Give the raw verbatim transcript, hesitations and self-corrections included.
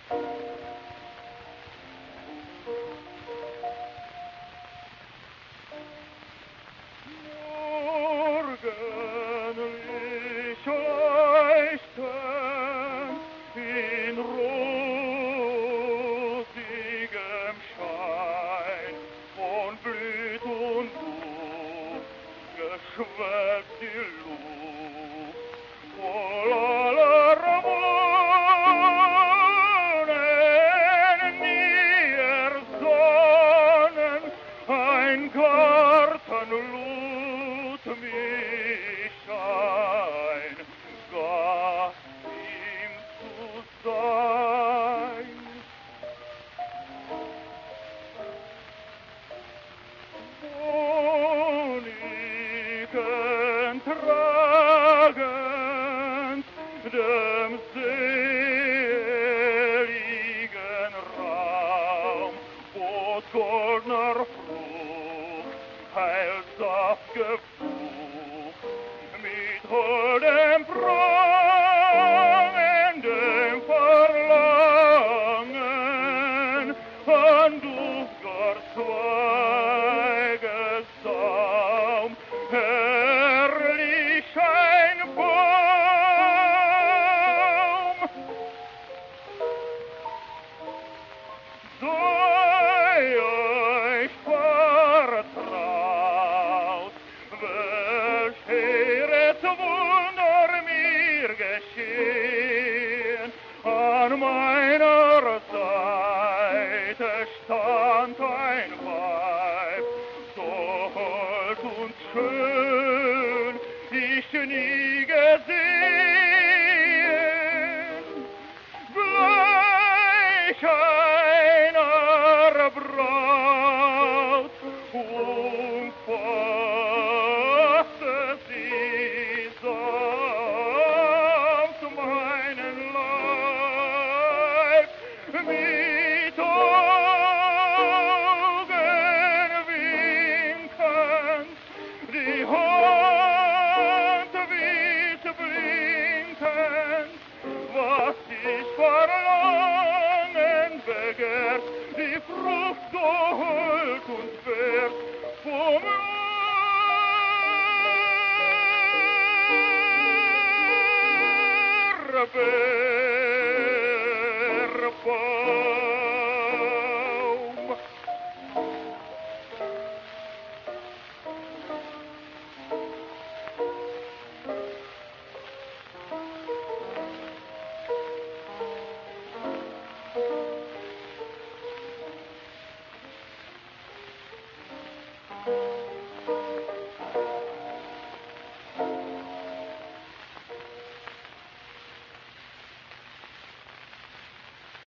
Morgenlicht leuchten in rosigem Schein, von Blüt und Duft geschwelgt die Luft, voll aller Wohnen nier Sonnen, ein Garten lud mich ein, Gott ihm zu sein. Honigen tragend dem seligen Raum, wo goldner Frucht Heilsaft gefucht, mit holdem prangendem Verlangen an duft'ger Zweigesaum, herrlich ein Baum. Sei euch vertraut, welch hehres Wunder mir geschehen. An meiner Seite stand ein Weib, so hold und schön ich nie gesehen. Gleich einer Braut umfasste sie sanft meinen Leib, mit Augen winkend, die Hand wies blinkend, was ich verlangen begehrt, die Frucht so hold und wert vom Erbe.